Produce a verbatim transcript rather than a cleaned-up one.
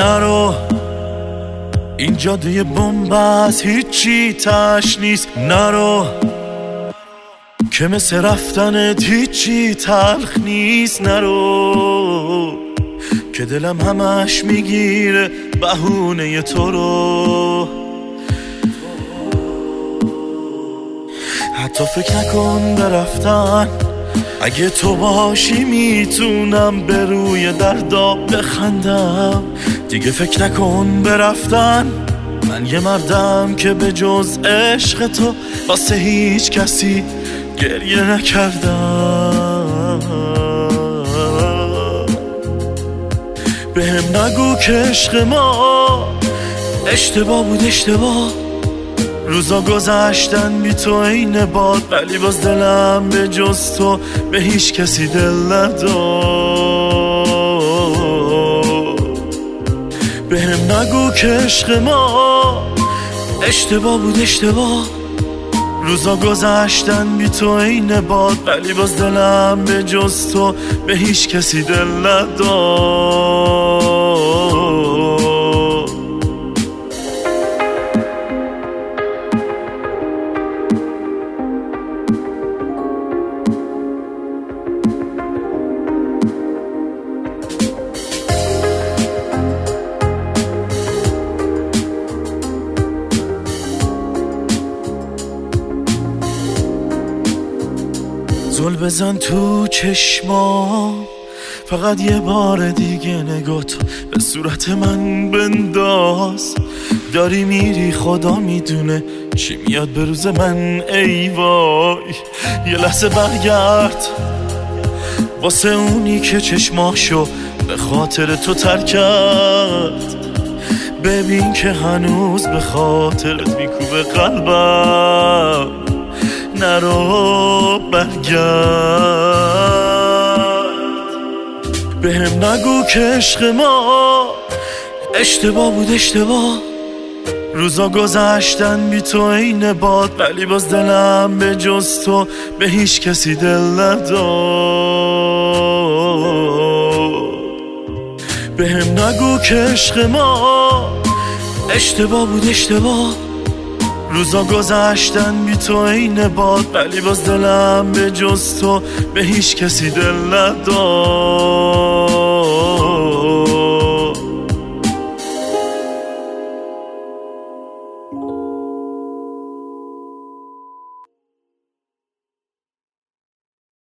نرو این جاده بمب است، هیچی تش نیست. نرو که مثل رفتنت هیچی تلخ نیست. نرو که دلم همش میگیره بهونه تو رو. حتی فکر نکن برفتن، اگه تو باشی میتونم به روی دردا بخندم. دیگه فکر نکن برفتن، من یه مردم که به جز عشق تو واسه هیچ کسی گریه نکردم. بهم نگو که عشق ما اشتباه بود، اشتباه. روزا گذشتن بی تو این باد، ولی باز دلم به جز تو به هیچ کسی دل نداد. بهم نگو که عشق ما اشتباه بود، اشتباه. روزا گذشتن بی تو این باد، ولی باز دلم به جز تو به هیچ کسی دل نداد. زل بزن تو چشمام، فقط یه بار دیگه نگاه تو به صورت من بنداز. داری میری خدا میدونه چی میاد به روز من، ای وای. یه لحظه برگرد واسه اونی که چشماشو به خاطر تو ترک کرد. ببین که هنوز به خاطرت میکوبه قلبم. نرو برگرد، بهم نگو که عشق ما اشتباه بود، اشتباه. روزا گذشتن بی تو این باد، ولی باز دلم به جز تو به هیچ کسی دل نداد. بهم نگو که عشق ما اشتباه بود، اشتباه. روزا گذشتن بی تو این باد، ولی باز دلم به جز تو به هیچ کسی دل نداد.